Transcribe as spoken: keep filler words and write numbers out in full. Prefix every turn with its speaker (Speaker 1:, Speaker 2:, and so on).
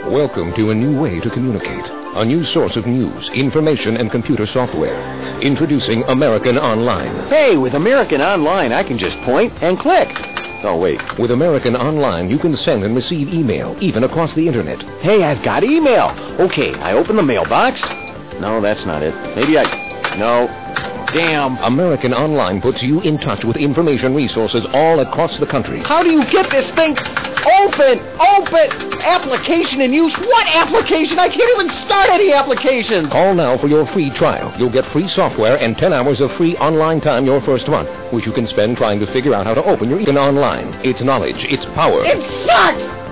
Speaker 1: Welcome to a new way to communicate. A new source of news, information, and computer software. Introducing American Online.
Speaker 2: Hey, with American Online, I can just point and click. Oh, wait.
Speaker 1: With American Online, you can send and receive email, even across the Internet.
Speaker 2: Hey, I've got email. Okay, I open the mailbox. No, that's not it. Maybe I... No. Damn.
Speaker 1: American Online puts you in touch with information resources all across the country.
Speaker 2: How do you get this thing open? Open! Application in use? What application? I can't even start any applications.
Speaker 1: Call now for your free trial. You'll get free software and ten hours of free online time your first month, which you can spend trying to figure out how to open your American Online. It's knowledge. It's power.
Speaker 2: It sucks!